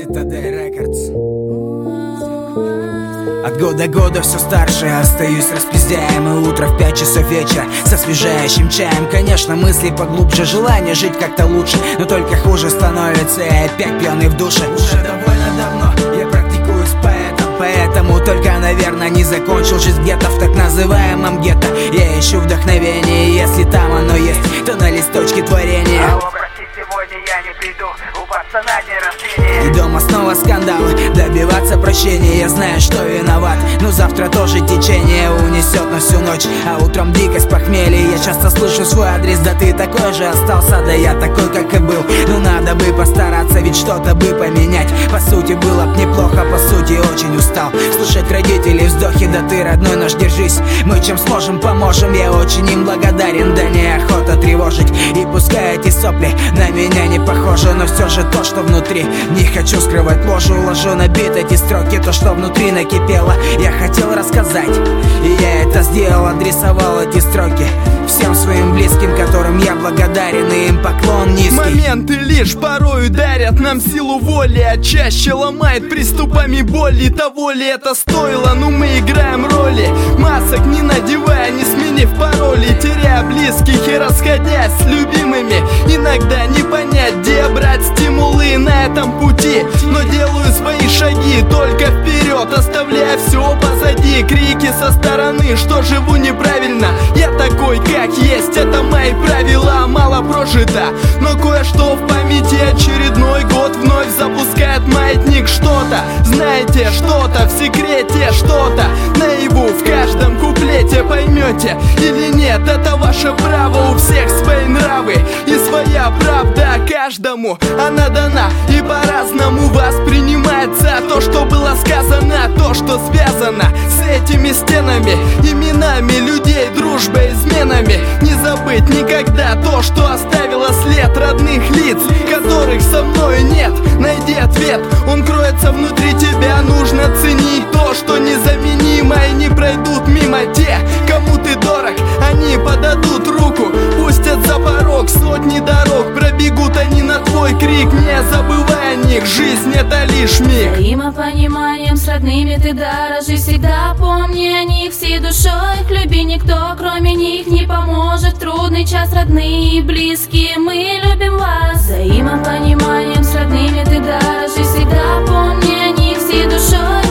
Citadel Records. От года к году все старше, остаюсь распиздяем. И утро в 5 часов вечера с освежающим чаем. Конечно, мысли поглубже, желание жить как-то лучше, но только хуже становится, и опять пьяный в душе. Уже довольно давно я практикуюсь поэтом, поэтому только, наверное, не закончил жизнь где-то в так называемом гетто. Я ищу вдохновение, и если там оно есть, то на листочке творения. Сегодня я не приду, у пацана день рождения. И дома снова скандалы, добиваться прощения. Я знаю, что виноват, но завтра тоже течение унесет на всю ночь. А утром дикость похмелья, я часто слышу свой адрес. Да ты такой же остался, да я такой, как и был. Ну надо бы постараться, ведь что-то бы поменять. По сути было б неплохо, по сути очень устал слушать родителей вздохи. Да ты, родной наш, держись, мы чем сможем, поможем. Я очень им благодарен, да неохота тревожить. И пускай эти сопли на меня не похоже, но все же то, что внутри. Не хочу скрывать ложь, уложу на бит эти строки. То, что внутри накипело, я хотел рассказать, и я это сделал, адресовал эти строки всем своим близким, которым я благодарен, и им поклон низкий. Моменты лишь порою дарят нам силу воли, а чаще ломает приступами боли. Того ли это стоило? Ну мы играем роли, масок не надевая, не сменив пароли, теряя близких и расходясь с любимыми. Иногда не понять, где брать стимулы на этом пути, но делаю свои шаги только вперед, оставляя все позади. Крики со стороны, что живу неправильно. Я такой, как есть, это мои правила. Мало прожито, но кое-что в памяти. Очередной год вновь запускает маятник. Что-то, знаете, что-то в секрете, что-то наяву в каждом куплете. Поймете или нет, это ваше право. У всех свои нравы и своя правда. Каждому она дана и по-разному воспринимается то, что было сказано, то, что связано с этими стенами, именами людей, дружбой, изменами. Не забыть никогда то, что оставило след родных лиц, которых со мной нет. Найди ответ, он кроется внутри тебя. Нужно ценить то, что незаменимо, и не пройдут мимо те, кому ты дорог. Они подадут руку, пустят за порог сотни дорог. Пробегут они на твой крик, не забывай о них. Жизнь это лишь миг. Взаимопониманием с родными ты дорожи. Всегда помни о них всей душой. Их люби, никто кроме них не поможет. В трудный час, родные и близкие, мы любим вас. Взаимопониманием с родными ты дорожи. Всегда помни о них всей душой.